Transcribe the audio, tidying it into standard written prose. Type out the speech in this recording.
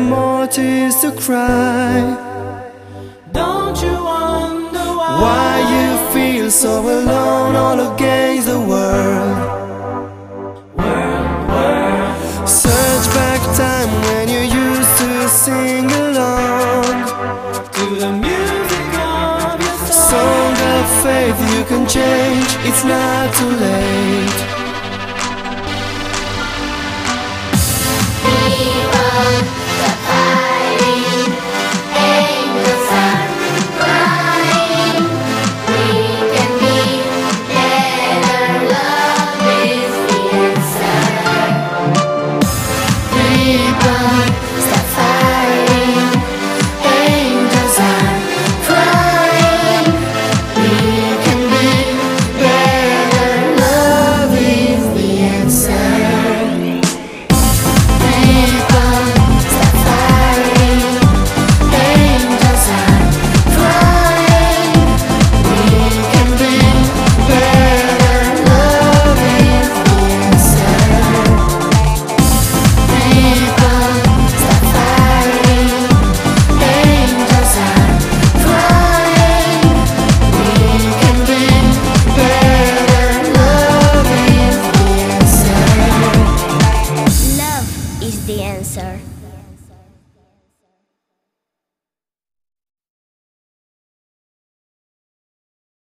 more tears to cry. Don't you wonder Why you feel so alone all against the world? Search back time when you used to sing along to the music of your song of faith. You can change, it's not too late.